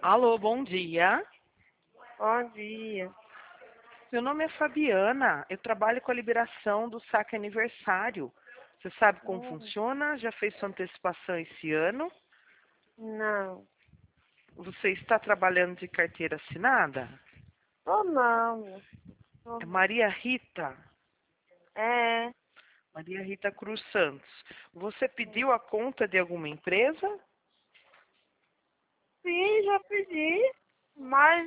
Alô, bom dia. Bom dia. Meu nome é Fabiana. Eu trabalho com a liberação do saque aniversário. Você sabe como funciona? Já fez sua antecipação esse ano? Não. Você está trabalhando de carteira assinada? Tô não. É Maria Rita. É. Maria Rita Cruz Santos. Você pediu a conta de alguma empresa? Sim, já pedi. Mas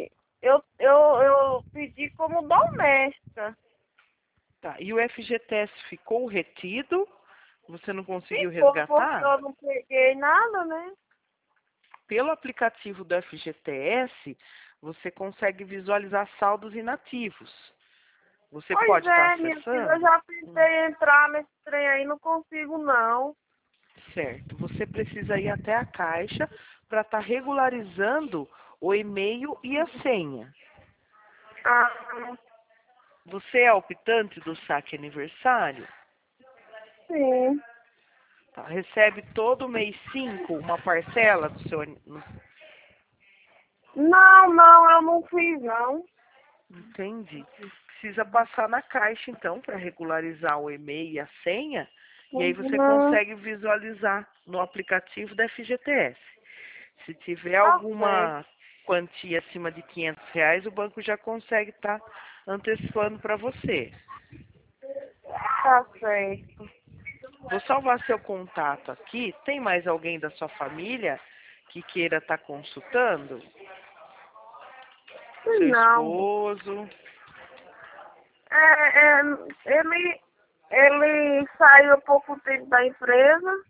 eu pedi como doméstica. Tá. E o FGTS ficou retido? Você não conseguiu Ficou porque resgatar? eu não peguei nada, né? Pelo aplicativo do FGTS, você consegue visualizar saldos inativos. Você Pois pode estar é, minha filha, eu acessando? já tentei entrar nesse trem aí, não consigo não. Certo. Você precisa ir até a Caixa para estar regularizando o e-mail e a senha. Ah, Você é optante do saque aniversário? sim. Tá. Recebe todo mês 5 uma parcela do seu... Não, eu não fiz não. Entendi. Precisa passar na Caixa, então, para regularizar o e-mail e a senha. E aí você Uhum. consegue visualizar no aplicativo da FGTS. Se tiver Tá certo. alguma quantia acima de R$ 500, o banco já consegue estar antecipando para você. Tá certo. Vou salvar seu contato aqui. Tem mais alguém da sua família que queira estar consultando? Seu Não. esposo? É, ele saiu há pouco tempo da empresa.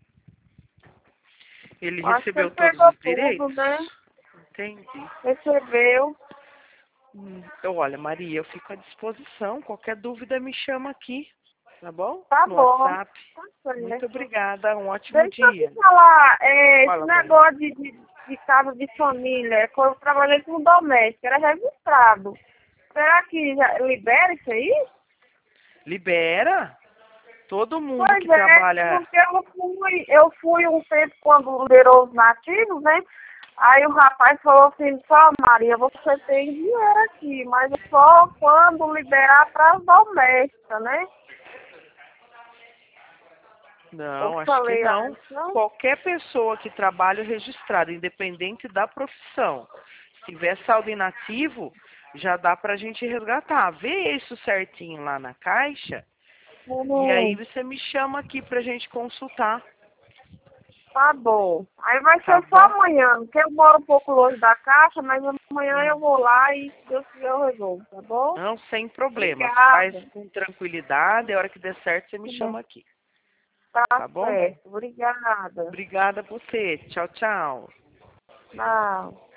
Ele Acho que ele recebeu todos pegou os tudo, direitos? né? Entendi. Recebeu. Olha, Maria, eu fico à disposição. Qualquer dúvida me chama aqui, tá bom? Tá No bom. WhatsApp. Tá Muito certo. obrigada. Um ótimo Deixa eu te dia. falar, esse Fala, Dani. negócio de casa de família, quando eu trabalhei como doméstico, era registrado. Será que já libera isso aí? Libera. Todo mundo Pois que é, trabalha. porque eu fui um tempo quando liberou os nativos, né? Aí o rapaz falou assim, só Maria, você tem dinheiro aqui, mas só quando liberar para as domésticas, né? Eu Não, acho que falei, não. não, Qualquer pessoa que trabalha registrada, independente da profissão, se tiver saldo inativo, já dá para a gente resgatar. Vê isso certinho lá na Caixa e aí não, você me chama aqui para a gente consultar, tá bom. Aí vai tá ser só bom? amanhã, porque eu moro um pouco longe da caixa, mas amanhã eu vou lá e se Deus quiser eu resolvo, tá bom? Não, sem problemas. Faz Obrigada. com tranquilidade. A hora que der certo, você me chama aqui. Tá Tá bom? certo, obrigada. Obrigada a você. Tchau, tchau. Tchau.